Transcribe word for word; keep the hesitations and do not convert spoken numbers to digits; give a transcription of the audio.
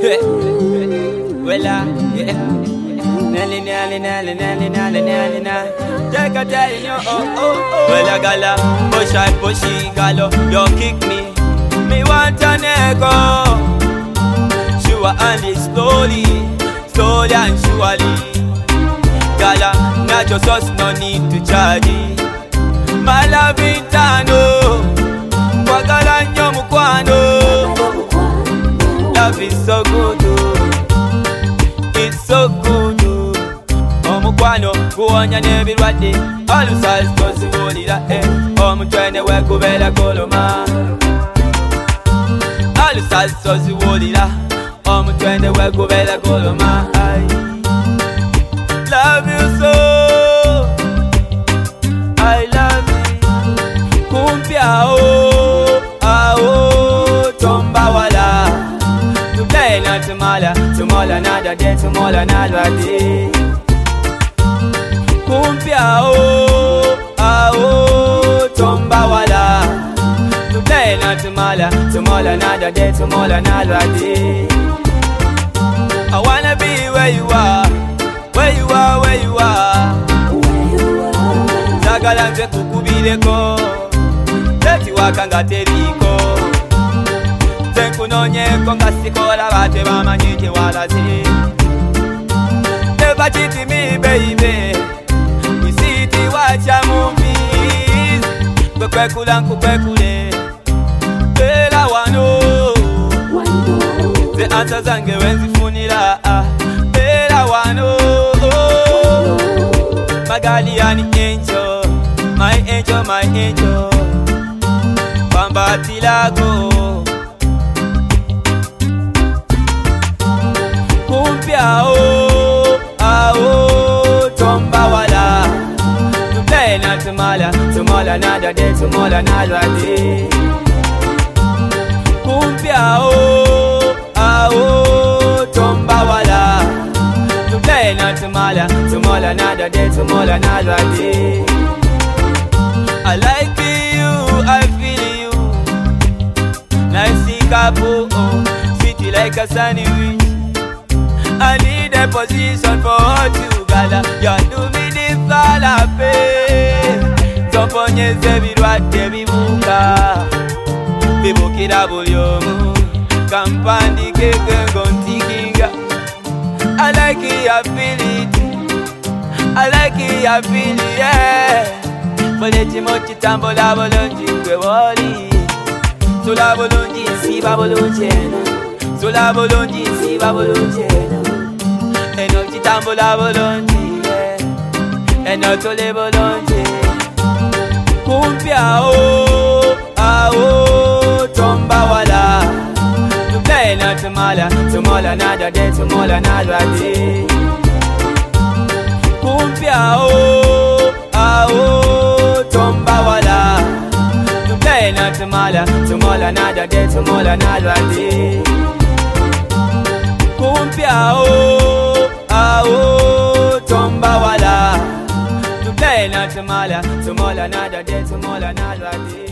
Well, uh, yeah. Nelly, Nelly, Nelly, Nelly, Nelly, Nelly, Nelly. Take a telling you, oh, oh, oh. Well, I gala, push I push it, galo. You kick me, me want an echo. Sure, and it slowly, slowly and surely. Gala, not just us, no need to charge it. My love intano, Wagala nyomu kwano. Love is so good, oh. It's so good, oh. Omukwano kuwonya n'ebirwadde alusazi tozibuulira eh. Omutwene wekubera koloma alusazi tozibuulira omutwene wekubera koloma. Love you so, I love you. Kumpya ao ao tomba wala. Today not tomorrow, tomorrow another day, tomorrow another day. Kumpya ao ao tomba wala. Today not tomorrow, tomorrow another day, tomorrow another day. I wanna be where you are, where you are, where you are. Zagala nze kukubireko, teti wakanga teriko. Tenkunonyeko nga sikola bate bamanyi gye walaze. Never cheat me baby, we see it watch a movies. Kwekwekula nkukwekule, bela wano. Ze answer zange wenzifunira, bela wano. My guardian angel, my angel, my angel. Bambati lago. Kumpya ao ao tomba wala. Today not tomorrow, tomorrow another day, tomorrow another day. Kumpya ao ao tomba wala. Today not tomorrow, tomorrow another day, tomorrow another day. I like you, I feel you. Nice couple, oh, sweet like a sunny wind. I need a position for you, gala. You do me the falafe. Toponyeze birwadde bibuka, bibukira buli omu. Kampandi keke ngontikinga. I like it, I feel it. I like it, I feel it, yeah. Bole chimo chitambula bulungi gwe woli. Sula bulungi siba bulungi eno. Sula bulungi siba bulungi eno. Eno chitambula bulungi, yeah. Eno tole bulungi. Kumpya ao ao tomba wala. Today not tomorrow, tomorrow another day, tomorrow another day. Kumpya ao ao tomba wala. Today not tomorrow, tomorrow another day, tomorrow another day. Kumpya ao ao tomba wala. Today not tomorrow, tomorrow another day, tomorrow another day.